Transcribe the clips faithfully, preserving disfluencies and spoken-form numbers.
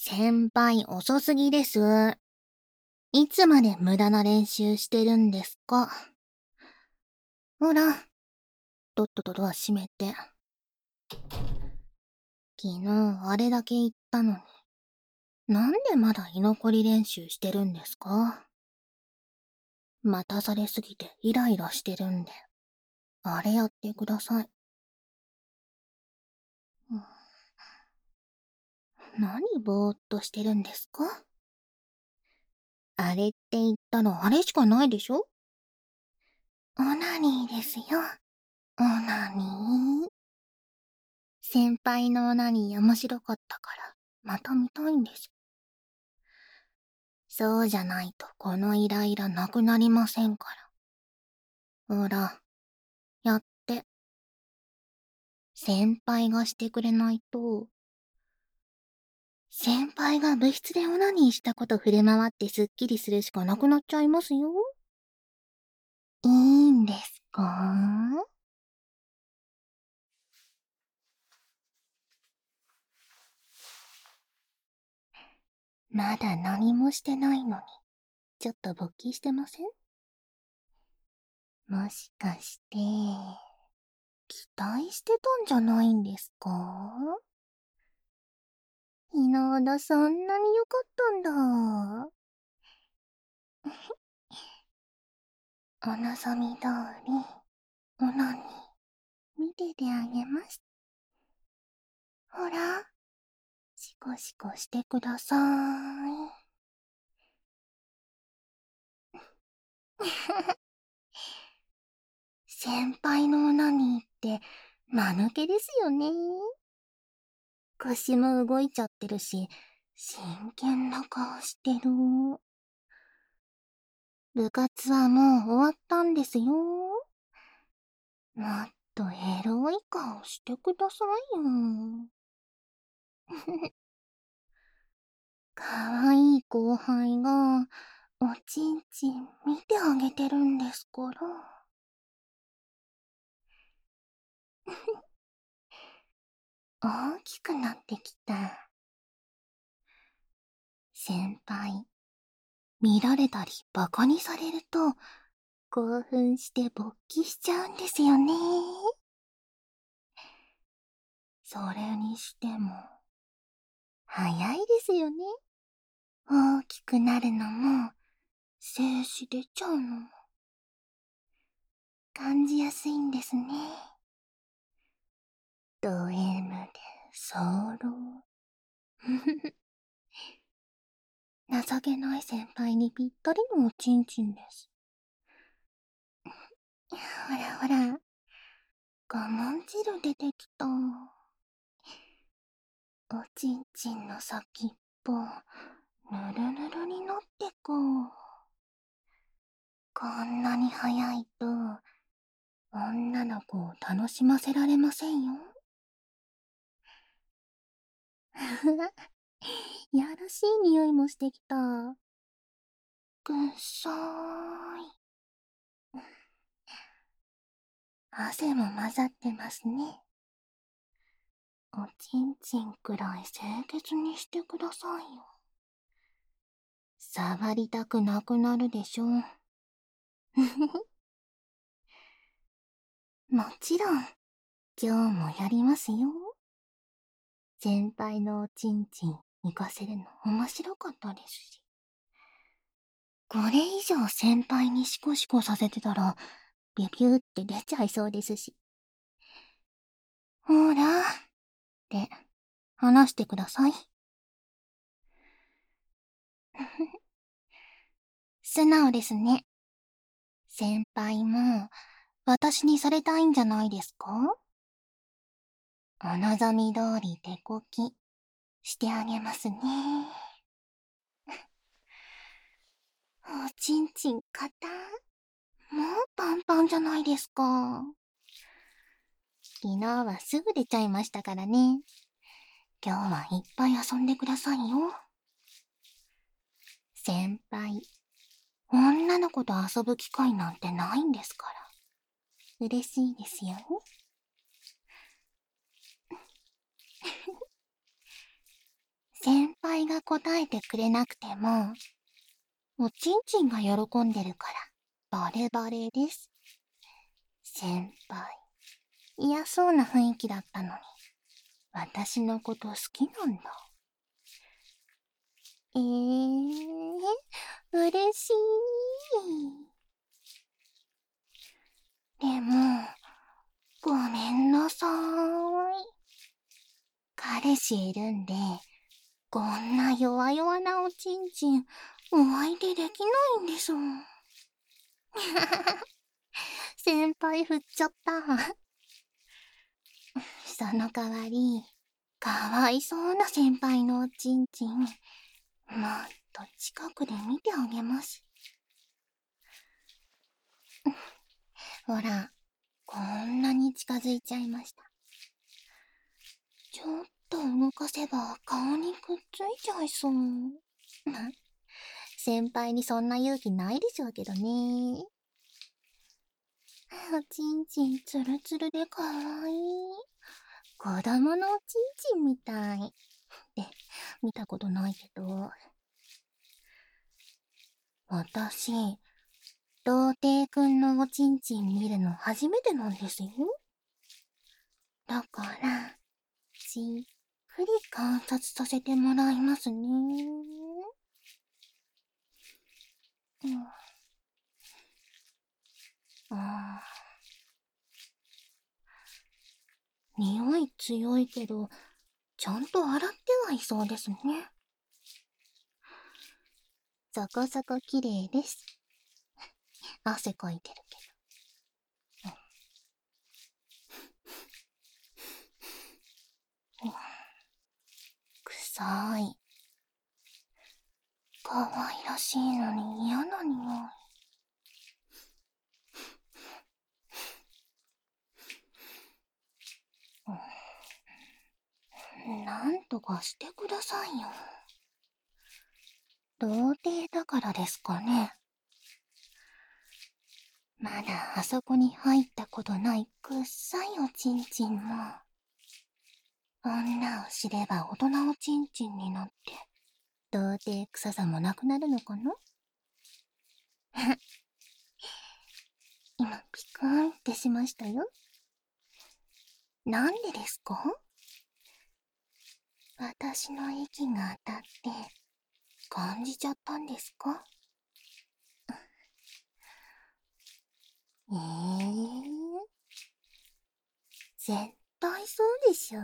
先輩遅すぎです。いつまで無駄な練習してるんですか。ほら、とっととドア閉めて。昨日あれだけ言ったのに、なんでまだ居残り練習してるんですか。待たされすぎてイライラしてるんで、あれやってください。何ぼーっとしてるんですか。あれって言ったのあれしかないでしょ。オナニーですよ。オナニー。先輩のオナニー面白かったから、また見たいんです。そうじゃないとこのイライラなくなりませんから。ほら、やって。先輩がしてくれないと、先輩が部室でオナニーしたこと触れ回ってスッキリするしかなくなっちゃいますよ。いいんですか。まだ何もしてないのに、ちょっと勃起してません？もしかして、期待してたんじゃないんですか？昨日のそんなに良かったんだ。お望み通り、オナニー、見ててあげます。ほら、シコシコしてくださーい。先輩のオナニーって、間抜けですよね。腰も動いちゃってるし、真剣な顔してる。部活はもう終わったんですよ。もっとエロい顔してくださいよ。かわいい後輩が、おちんちん見てあげてるんですから。大きくなってきた。先輩、見られたりバカにされると、興奮して勃起しちゃうんですよね。それにしても、早いですよね。大きくなるのも、精子出ちゃうのも、感じやすいんですね。ド M でソロ。情けない先輩にぴったりのおちんちんです。ほらほら、我慢汁出てきた。おちんちんの先っぽ、ぬるぬるになってこう。こんなに早いと、女の子を楽しませられませんよ。やらしい匂いもしてきた。くっさーい。汗も混ざってますね。おちんちんくらい清潔にしてくださいよ。触りたくなくなるでしょ。もちろん、今日もやりますよ。先輩のおちんちん行かせるの面白かったですし。これ以上先輩にシコシコさせてたら、ビュビューって出ちゃいそうですし。ほら、って話してください。素直ですね。先輩も私にされたいんじゃないですか？お望み通り手こきしてあげますね。おちんちん硬もうパンパンじゃないですか。昨日はすぐ出ちゃいましたからね。今日はいっぱい遊んでくださいよ。先輩、女の子と遊ぶ機会なんてないんですから。嬉しいですよね。先輩が答えてくれなくても、おちんちんが喜んでるから、バレバレです。先輩、嫌そうな雰囲気だったのに、私のこと好きなんだ。えー、嬉しい。でも、ごめんなさーい。彼氏いるんで、こんな弱々なおちんちん、お相手できないんですもん。先輩振っちゃった。その代わり、かわいそうな先輩のおちんちん、もっと近くで見てあげます。ほら、こんなに近づいちゃいました。ちょっと動かせば顔にくっついちゃいそう。先輩にそんな勇気ないでしょうけどね。おちんちんツルツルでかわいい。子供のおちんちんみたい。って見たことないけど。私、童貞くんのおちんちん見るの初めてなんですよ。だから、じっくり観察させてもらいますね。うん。あー、匂い強いけど、ちゃんと洗ってはいそうですね。そこそこ綺麗です。汗かいてるけど。うん、臭い。可愛らしいのに嫌な匂い。うん、なんとかしてくださいよ。童貞だからですかね。まだあそこに入ったことないくっさいおちんちんも、女を知れば大人おちんちんになって、童貞臭さもなくなるのかな。今ピクーンってしましたよ。なんでですか？私の息が当たって感じちゃったんですか？ええー、絶対そうでしょ。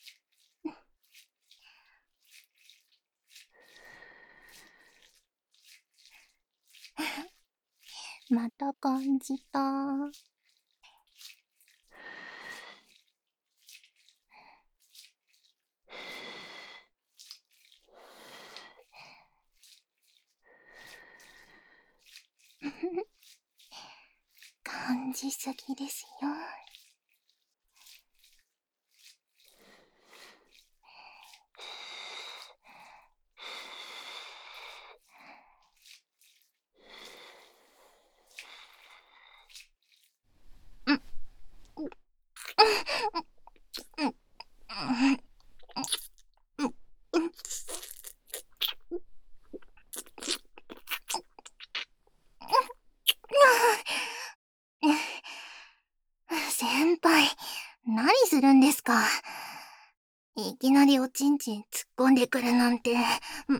また感じた。感じすぎですよ。うん、うん、うん、うん、うん。先輩、何するんですか？いきなりおちんちん突っ込んでくるなんて。うん、うん、うん、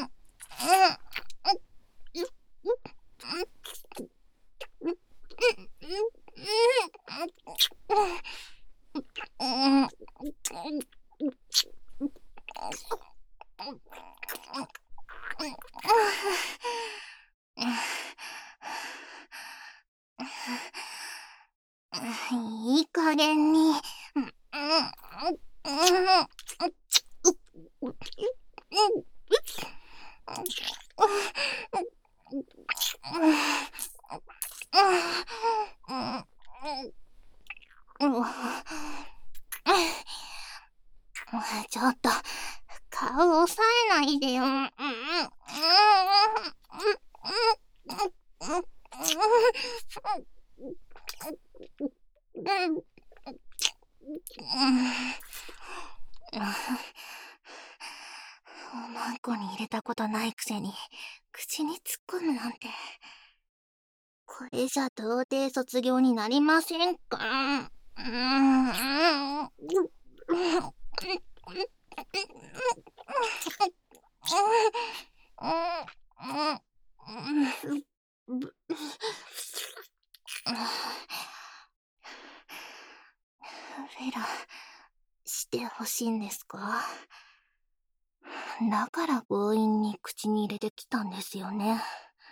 いい加減に。ちょっと、顔押さえないでよ。 おまんこに入れたことないくせに、口に突っ込むなんて。これじゃ童貞卒業になりませんから。うーん。フェラ、してほしいんですか？だから強引に口に入れてきたんですよね。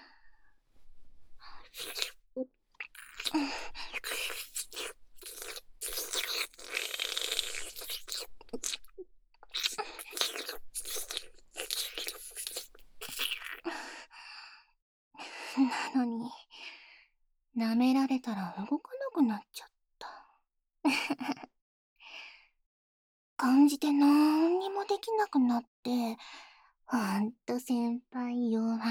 なのに、舐められたら動かなくなっちゃった。感じてなんにもできなくなって、ほんと先輩弱い。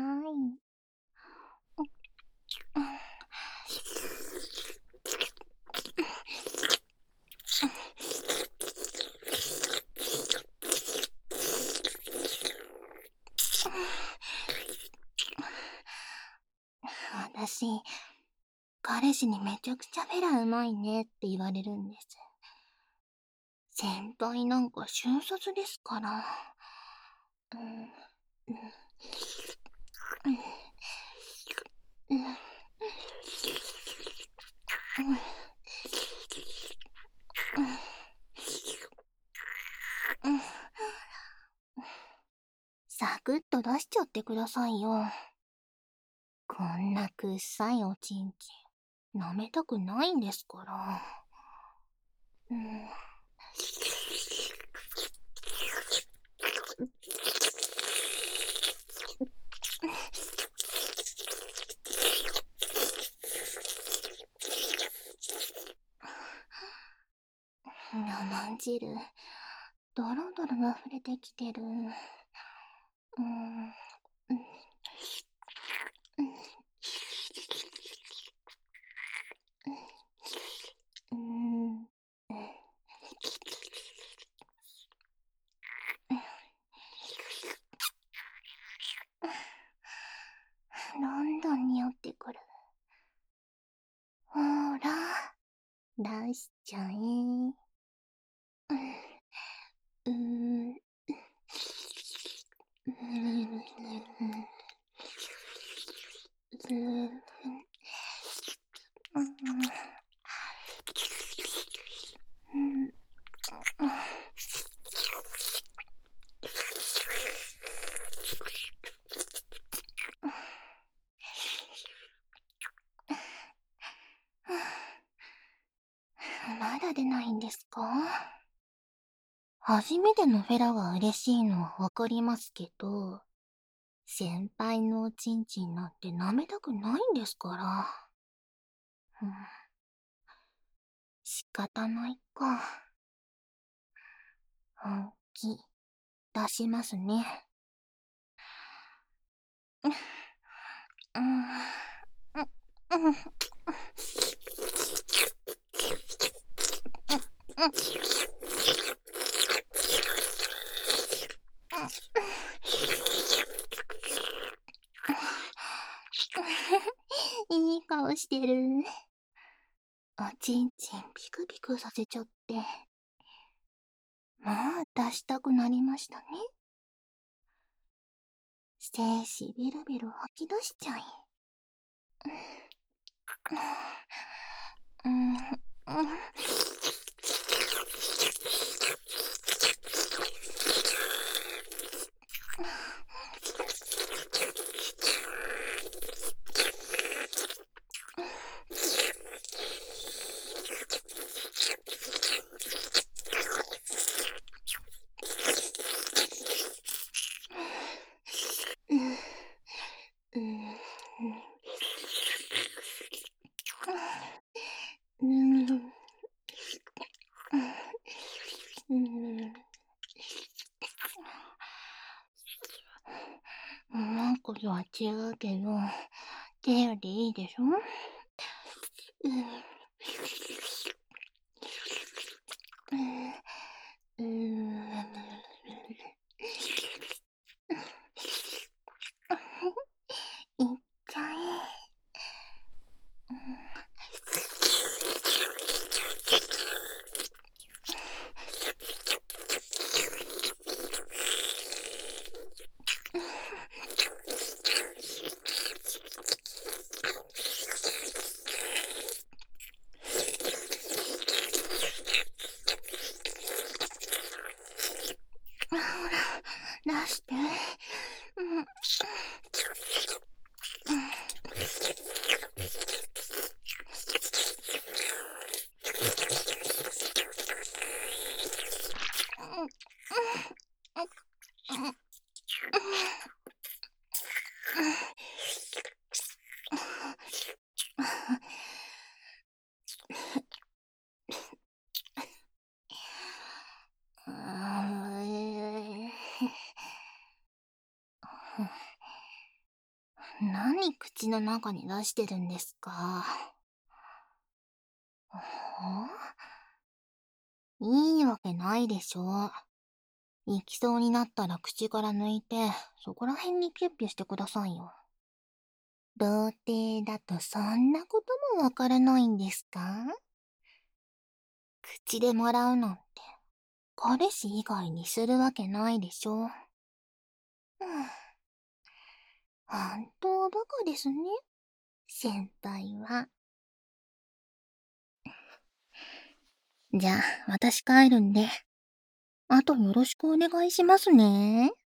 私、彼氏にめちゃくちゃフェラうまいねって言われるんです。先輩なんか瞬殺ですから。うん、うん、うん、うん、うん。サクッと出しちゃってくださいよ。こんなくっさいおちんちん、舐めたくないんですから。うん。生汁、ドロドロ溢れてきてる。うん。うん。うん。うん。どんどん匂ってくる。ほーら、出しちゃえ。うん。うん。うん。うん。うん。まだ出ないんですか？初めてのフェラが嬉しいのはわかりますけど、先輩のおちんちんなんて舐めたくないんですから。うん、仕方ないか。本気出しますね。うん、うん、うん、いい顔してる。おちんちんピクピクさせちゃって。まあ出したくなりましたね。精子ビルビル吐き出しちゃい。うん、うん、うん、うん、うん、うん。なんかとは違うけど、手よりいいでしょ？うん、うん、うん。 出して。うん。何口の中に出してるんですか？いいわけないでしょ。行きそうになったら口から抜いて、そこら辺にキュッピュしてくださいよ。童貞だとそんなこともわからないんですか？口でもらうなんて、彼氏以外にするわけないでしょ。うん。本当バカですね、先輩は。じゃあ、私帰るんで、あとよろしくお願いしますね。